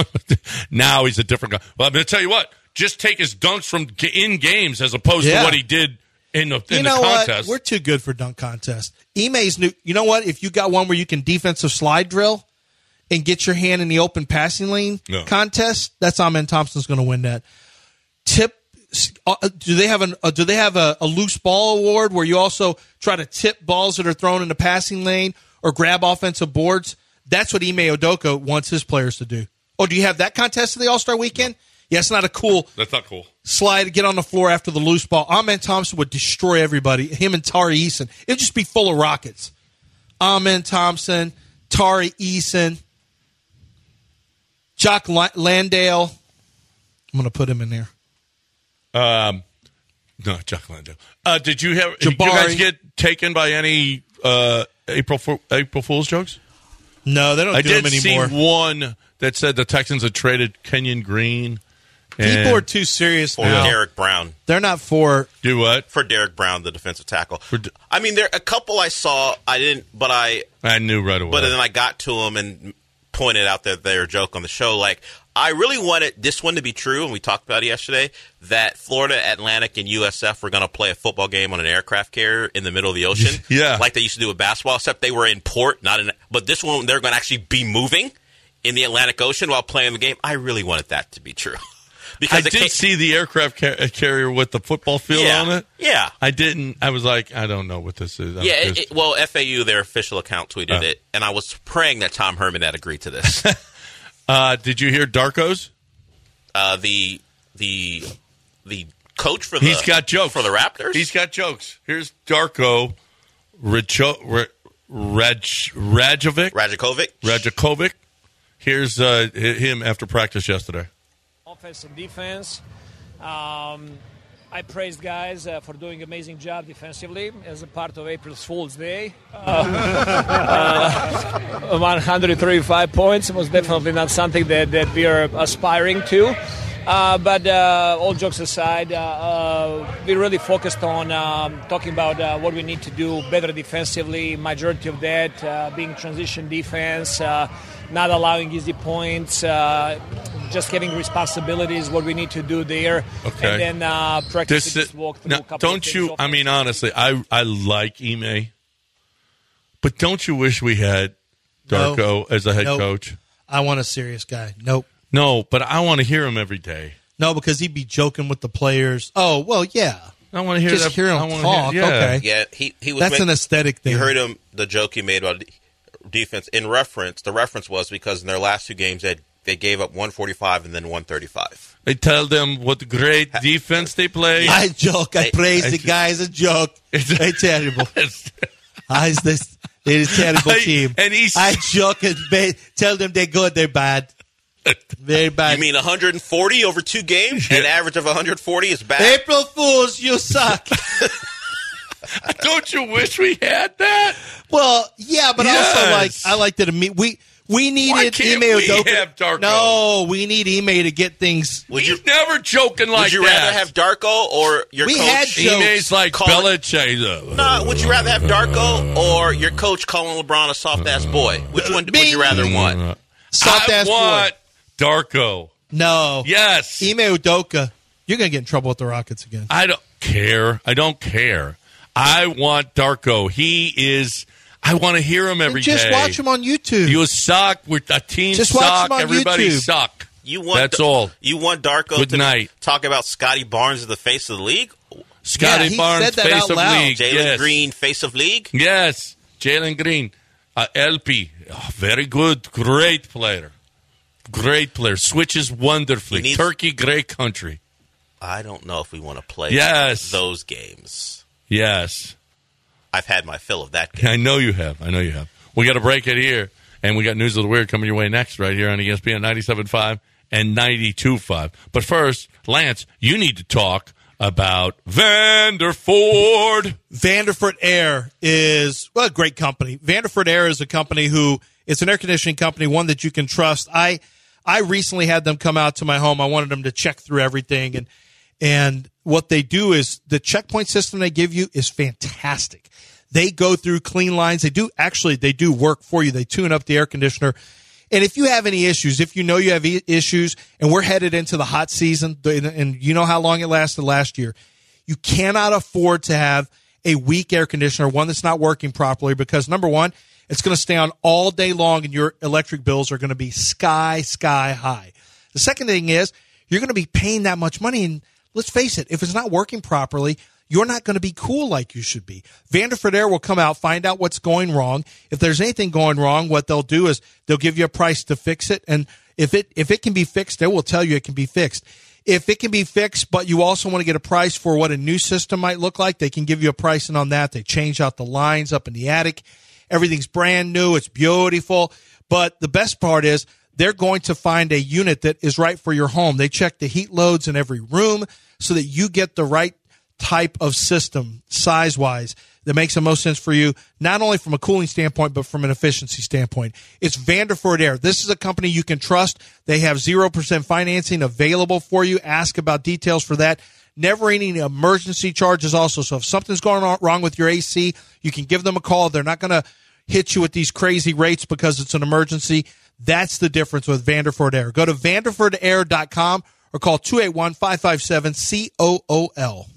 S5: Now he's a different guy. Well, I'm going to tell you what. Just take his dunks from g- in games as opposed
S8: Yeah.
S5: to what he did in the in
S8: you know
S5: the contest.
S8: what? We're too good for dunk contests. Ime's new. You know what? If you got one where you can defensive slide drill and get your hand in the open passing lane
S5: No.
S8: contest, that's Amen Thompson's going to win that. Tip. Uh, do they have an? Uh, do they have a, a loose ball award where you also try to tip balls that are thrown in the passing lane or grab offensive boards? That's what Ime Udoka wants his players to do. Oh, do you have that contest at the All Star Weekend? Yeah, it's not a cool
S5: That's not cool.
S8: slide, get on the floor after the loose ball. Amen Thompson would destroy everybody. Him and Tari Eason. It would just be full of rockets. Amen Thompson, Tari Eason, Jock La- Landale. I'm going to put him in there.
S5: Um, no, Jack Landale. Uh, did you have? Did you
S8: Jabari.
S5: guys get taken by any uh, April Fo- April Fool's jokes?
S8: No, they don't
S5: I
S8: do
S5: did
S8: them
S5: see
S8: anymore.
S5: one that said the Texans had traded Kenyon Green.
S8: People
S5: and-
S8: are too serious
S6: For
S8: now.
S6: Derek Brown.
S8: They're not for.
S5: do what?
S6: For Derek Brown, the defensive tackle.
S5: D-
S6: I mean, there a couple I saw. I didn't, but I
S5: I knew right away.
S6: But then I got to them and pointed out that they're a joke on the show. Like, I really wanted this one to be true, and we talked about it yesterday, that Florida Atlantic and U S F were going to play a football game on an aircraft carrier in the middle of the ocean.
S5: Yeah.
S6: Like they used to do with basketball, except they were in port, not in. But this one, they're going to actually be moving in the Atlantic Ocean while playing the game. I really wanted that to be true.
S5: I
S6: because it
S5: did
S6: came-
S5: see the aircraft car- carrier with the football field
S6: Yeah.
S5: on it.
S6: Yeah.
S5: I didn't. I was like, I don't know what this is. I'm
S6: Yeah, it,
S5: just-
S6: it- well, F A U, their official account, tweeted
S5: Oh.
S6: it, and I was praying that Tom Herman had agreed to this.
S5: uh, did you hear Darko's?
S6: uh, the the the coach for the
S5: He's got jokes
S6: for the Raptors.
S5: He's got jokes. Here's Darko Rajo, Ra- Raj, Rajovic.
S6: Rajakovic.
S5: Rajakovic. Here's uh, hi- him after practice yesterday.
S11: Offense and defense. Um, I praised guys uh, for doing amazing job defensively as a part of April Fool's Day. Uh, uh, one hundred thirty-five points was definitely not something that, that we are aspiring to. Uh, but uh, all jokes aside, uh, uh, we really focused on um, talking about uh, what we need to do better defensively. Majority of that uh, being transition defense, uh, not allowing easy points, uh, just having responsibilities, what we need to do there.
S5: Okay.
S11: And then uh, practice
S5: This,
S11: just walk through
S5: now,
S11: a couple
S5: don't
S11: of things
S5: you?
S11: off-
S5: I mean, honestly, I I like Ime, but don't you wish we had
S8: No.
S5: Darko as a head
S8: Nope.
S5: coach?
S8: I want a serious guy. Nope.
S5: No, but I want to hear him every day.
S8: No, because he'd be joking with the players. Oh, well, yeah.
S5: I want to hear
S8: Just
S5: that.
S8: hear him
S5: I wanna
S8: talk.
S5: Hear, yeah.
S8: Okay.
S6: Yeah, he he was.
S8: That's
S6: meant-
S8: an aesthetic thing.
S6: You heard him. The joke he made about defense in reference. The reference was because in their last two games they they gave up one forty-five and then one thirty-five.
S5: They tell them what great defense they play.
S8: I joke. I
S6: Hey,
S8: praise
S5: I
S8: the
S5: just-
S8: guys. A joke. They're terrible. I this they're a terrible
S5: I-
S8: team.
S5: and he's-
S8: I joke and ba- tell them they're good. They're bad. Very bad.
S6: You mean one hundred forty over two games? An average of one hundred forty is bad.
S8: April Fools? You suck.
S5: Don't you wish we had that?
S8: Well, yeah, but
S5: Yes.
S8: also like I like that. We we we needed
S5: Why can't
S8: Ime
S5: we
S8: Udoka.
S5: have Darko?
S8: No, we need Ime to get things.
S6: Would you
S5: He's never joking like
S6: Would you
S5: that.
S6: rather have Darko or your
S8: We
S6: coach?
S8: had jokes.
S5: Ime's like
S6: Call
S5: Belichick.
S6: No, would you rather have Darko or your coach calling LeBron a soft ass boy? Which one would you rather want?
S8: Soft
S5: I
S8: ass
S5: want Darko.
S8: No.
S5: Yes.
S8: Ime Udoka. You're gonna get in trouble with the Rockets again.
S5: I don't care. I don't care. I want Darko. He is. I want to hear him every day.
S8: Just watch him on YouTube.
S5: You suck. We're a team
S8: Just watch
S5: suck.
S8: him on
S5: Everybody
S8: YouTube.
S5: suck.
S6: You want
S5: That's all.
S6: You want Darko
S5: Good
S6: to
S5: night.
S6: talk about Scotty Barnes as the face of the league?
S5: Scotty
S8: Yeah, he
S5: Barnes,
S8: said that
S5: face
S8: out
S5: of
S8: loud.
S5: league.
S6: Jalen
S5: yes.
S6: Green, face of league?
S5: Yes. Jalen Green. Uh, L P. Oh, very good. Great player. Great player. Switches wonderfully.
S6: He needs-
S5: Turkey, great country.
S6: I don't know if we want to play
S5: Yes.
S6: those games.
S5: Yes.
S6: I've had my fill of that game.
S5: I know you have. I know you have. We got to break it here. And we got News of the Weird coming your way next right here on E S P N ninety-seven point five and ninety-two point five. But first, Lance, you need to talk about Vanderford.
S8: Vanderford Air is, well, a great company. Vanderford Air is a company who, it's an air conditioning company, one that you can trust. I I recently had them come out to my home. I wanted them to check through everything. And, and what they do is the checkpoint system they give you is fantastic. They go through clean lines. They do, actually, they do work for you. They tune up the air conditioner. And if you have any issues, if you know you have e- issues, and we're headed into the hot season, and you know how long it lasted last year, you cannot afford to have a weak air conditioner, one that's not working properly, because number one, it's going to stay on all day long, and your electric bills are going to be sky, sky high. The second thing is you're going to be paying that much money, and let's face it, if it's not working properly, you're not going to be cool like you should be. Vanderford Air will come out, find out what's going wrong. If there's anything going wrong, what they'll do is they'll give you a price to fix it. And if it if it can be fixed, they will tell you it can be fixed. If it can be fixed, but you also want to get a price for what a new system might look like, they can give you a pricing on that. They change out the lines up in the attic. Everything's brand new. It's beautiful. But the best part is they're going to find a unit that is right for your home. They check the heat loads in every room so that you get the right type of system size-wise that makes the most sense for you, not only from a cooling standpoint, but from an efficiency standpoint. It's Vanderford Air. This is a company you can trust. They have zero percent financing available for you. Ask about details for that. Never any emergency charges also. So if something's going on wrong with your A C, you can give them a call. They're not going to hit you with these crazy rates because it's an emergency. That's the difference with Vanderford Air. Go to vanderford air dot com or call two eight one, five five seven, C O O L.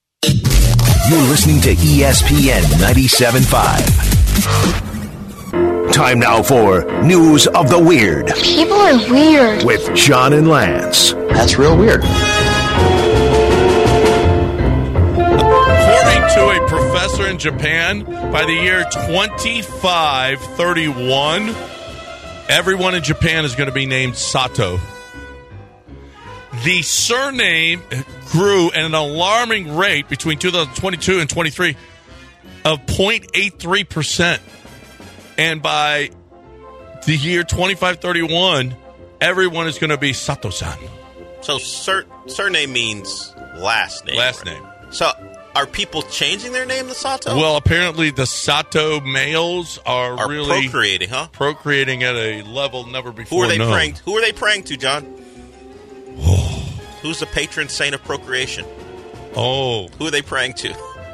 S2: You're listening to E S P N ninety-seven point five. Time now for News of the Weird.
S12: People are weird.
S2: With John and Lance.
S12: That's real weird.
S5: According to a professor in Japan, by the year twenty-five thirty-one, everyone in Japan is going to be named Sato. The surname grew at an alarming rate between two thousand twenty-two and twenty-three of zero point eight three percent. And by the year twenty-five thirty-one, everyone is going to be Sato-san.
S6: So sur- surname means last name.
S5: Last
S6: right?
S5: name.
S6: So are people changing their name to Sato?
S5: Well, apparently the Sato males are,
S6: are
S5: really
S6: procreating, huh?
S5: Procreating at a level never before
S6: Who are they
S5: known.
S6: praying? Who are they praying to, John? Who's the patron saint of procreation?
S5: Oh.
S6: Who are they praying to?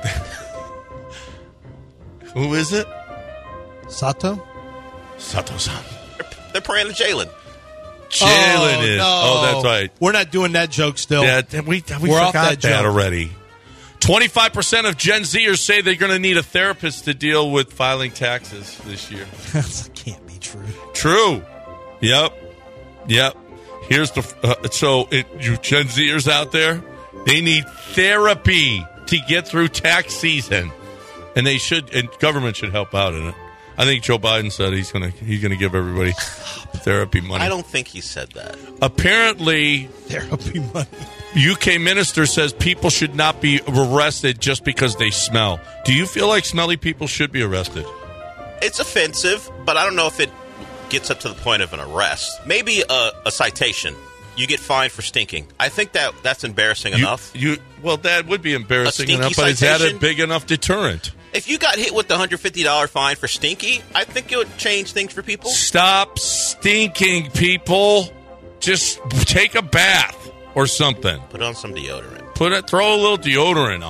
S5: Who is it?
S8: Sato?
S5: Sato-san.
S6: They're, they're praying to Jalen.
S5: Jalen
S8: oh,
S5: is.
S8: No.
S5: Oh, that's right.
S8: We're not doing that joke still.
S5: Yeah, we, we
S8: We're
S5: forgot
S8: off that
S5: that,
S8: joke.
S5: already. twenty-five percent of Gen Zers say they're going to need a therapist to deal with filing taxes this year.
S8: That can't be true.
S5: True. Yep. Yep. Here's the uh, so it, you Gen Zers out there, they need therapy to get through tax season. And they should, and government should help out in it. I think Joe Biden said he's going to he's going to give everybody therapy money.
S6: I don't think he said that.
S5: Apparently,
S8: therapy money.
S5: U K minister says people should not be arrested just because they smell. Do you feel like smelly people should be arrested?
S6: It's offensive, but I don't know if it gets up to the point of an arrest. Maybe a, a citation. You get fined for stinking. I think that that's embarrassing
S5: You,
S6: enough.
S5: you well, that would be embarrassing
S6: stinky
S5: enough, but is that a
S6: citation?
S5: big enough deterrent?
S6: If you got hit with the one hundred fifty dollars fine for stinky, I think it would change things for people.
S5: Stop stinking, people. Just take a bath or something.
S6: Put on some deodorant.
S5: Put it. Throw a little deodorant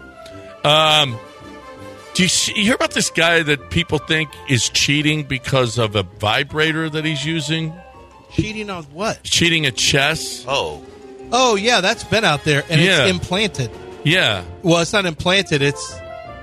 S5: on. Um, do you, see, you hear about this guy that people think is cheating because of a vibrator that he's using?
S8: Cheating on what?
S5: Cheating at chess.
S6: Oh.
S8: Oh, yeah, that's been out there, and
S5: Yeah.
S8: it's implanted.
S5: Yeah.
S8: Well, it's not implanted, it's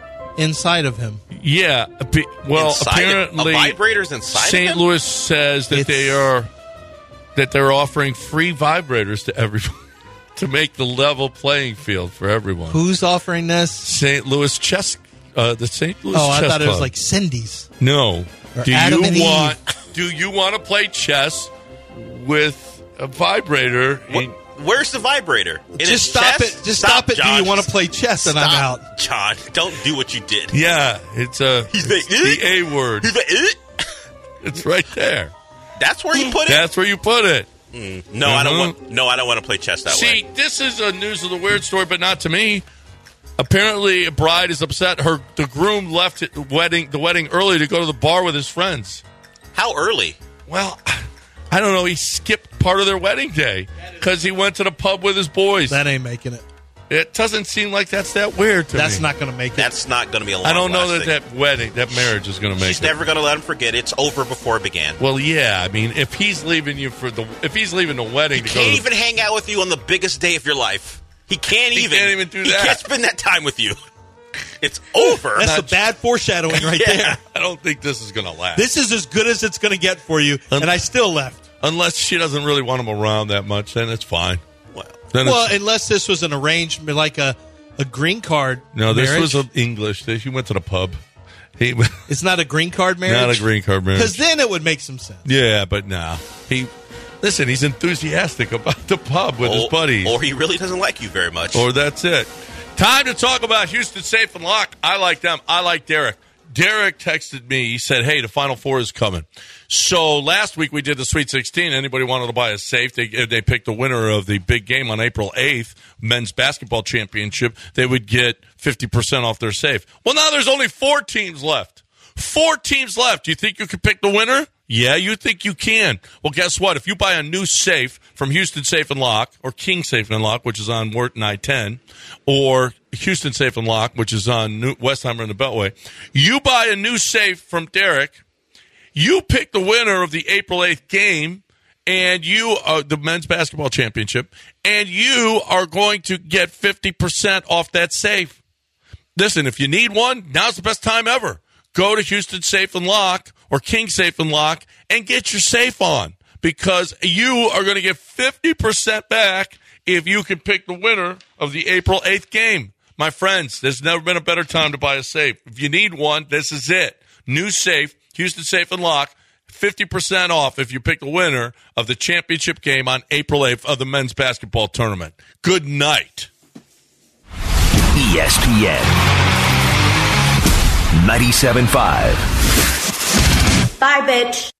S8: inside of him.
S5: Yeah. a bi- Well,
S6: Inside of-
S5: apparently,
S6: a vibrator's inside of
S5: Saint
S6: him?
S5: Louis says that they are that they're offering free vibrators to everyone to make the level playing field for everyone.
S8: Who's offering this?
S5: Saint Louis Chess. Uh, the Saint Louis
S8: Oh, I
S5: Chess
S8: thought it was
S5: Club.
S8: like Cindy's.
S5: No.
S8: Or
S5: Do
S8: Adam
S5: you
S8: and Eve.
S5: want? Do you want to play chess with a vibrator? in-
S6: Where's the vibrator? In
S8: Just
S6: his
S8: stop
S6: chest?
S8: it. Just stop, it. Do
S6: John.
S8: you want to play chess? And I'm
S6: Stop,
S8: out.
S6: John, don't do what you did.
S5: Yeah, it's a
S6: He's
S5: it's
S6: like,
S5: the A word.
S6: He's like, "Eh?"
S5: It's right there.
S6: That's where you put it?
S5: That's where you put it.
S6: Mm, no, I don't
S5: Mhm.
S6: want. No, I don't want to play chess that
S5: See,
S6: way.
S5: this is a news of the weird story, but not to me. Apparently, a bride is upset. Her the groom left it, the wedding the wedding early to go to the bar with his friends.
S6: How early?
S5: Well, I don't know. He skipped part of their wedding day because he went to the pub with his boys.
S8: That ain't making it.
S5: It doesn't seem like that's that weird to
S8: That's
S5: me.
S8: not going to make it.
S6: That's not going to be a long
S5: I don't know that
S6: lasting.
S5: that wedding, that marriage is going to make
S6: She's
S5: it.
S6: never going to let him forget. It's over before it began.
S5: Well, yeah. I mean, if he's leaving you for the, if he's leaving the wedding to go,
S6: Can't
S5: to the,
S6: even hang out with you on the biggest day of your life. He can't
S5: He
S6: even.
S5: can't even do
S6: He
S5: that.
S6: can't spend that time with you. It's over.
S8: That's
S5: Not-
S8: the bad foreshadowing right
S6: Yeah.
S8: there.
S5: I don't think this is going to last.
S8: This is as good as it's going to get for you,
S5: Um,
S8: and I still left.
S5: Unless she doesn't really want him around that much, then it's fine.
S6: Well,
S5: Then
S8: Well,
S5: it's,
S8: unless this was an arrangement, like a, a green card
S5: no, this
S8: marriage.
S5: was a English. He went to the pub. He
S8: It's not a green card marriage?
S5: not a green card marriage.
S8: Because then it would make some sense.
S5: Yeah, but nah. He listen. He's enthusiastic about the pub with his
S6: or,
S5: buddies.
S6: or he really doesn't like you very much.
S5: Or that's it. Time to talk about Houston Safe and Lock. I like them. I like Derek. Derek texted me. He said, hey, the Final Four is coming. So last week we did the Sweet sixteen. Anybody wanted to buy a safe, they, they picked the winner of the big game on April eighth, men's basketball championship. They would get fifty percent off their safe. Well, now there's only four teams left. Four teams left. Do you think you could pick the winner? Yeah, you think you can. Well, guess what? If you buy a new safe from Houston Safe and Lock or King Safe and Lock, which is on Wharton I ten, or Houston Safe and Lock, which is on New- Westheimer in the Beltway, you buy a new safe from Derek, you pick the winner of the April eighth game, and you uh, the men's basketball championship, and you are going to get fifty percent off that safe. Listen, if you need one, now's the best time ever. Go to Houston Safe and Lock or King Safe and Lock and get your safe on, because you are going to get fifty percent back if you can pick the winner of the April eighth game. My friends, there's never been a better time to buy a safe. If you need one, this is it. New safe, Houston Safe and Lock, fifty percent off if you pick the winner of the championship game on April eighth of the men's basketball tournament. Good night.
S2: E S P N ninety-seven point five.
S13: Bye, bitch.